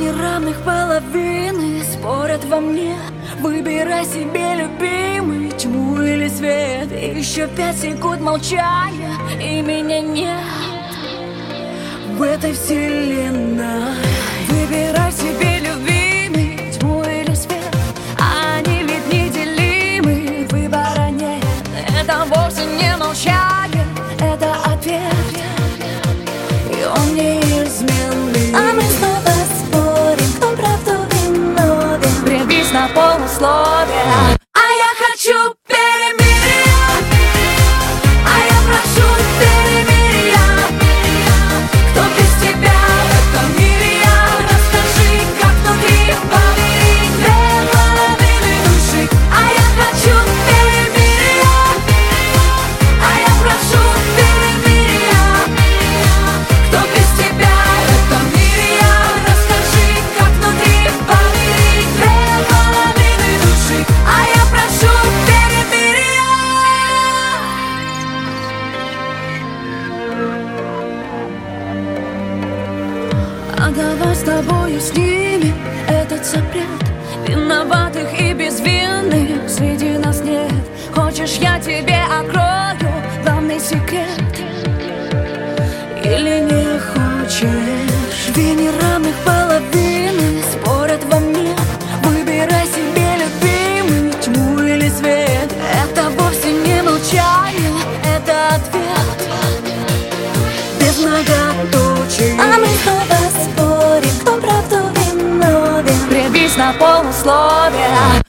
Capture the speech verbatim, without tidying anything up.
неравных половины спорят во мне. Выбирай себе, любимый, тьму или свет. Еще пять секунд молчания, и меня нет в этой вселенной. Выбирай себе, любимый, тьму или свет. Они ведь неделимы, выбора нет. Это вовсе не молчание, это ответ, и он неизменный. А мы снова спорим, кто правду виновен. Прибись на полусловие. А я хочу перемирия, а я прошу перемирия. Кто без тебя в этом мире я? Расскажи, как внутри поверить две половины души. А я хочу перемирия, а я прошу перемирия. Кто без тебя в этом мире я? Расскажи, как внутри поверить две половины души. А я прошу перемирия. А давай с тобою снимем этот запрет. Виноватых и безвинных среди нас нет. Хочешь, я тебе открою главный секрет? Или не хочешь? Две неравных половины спорят во мне. Выбирай себе, любимый, тьму или свет. Это вовсе не молчание, это ответ без многоточий. А мы снова спорим, кто правду виновен. Прибись на полусловие.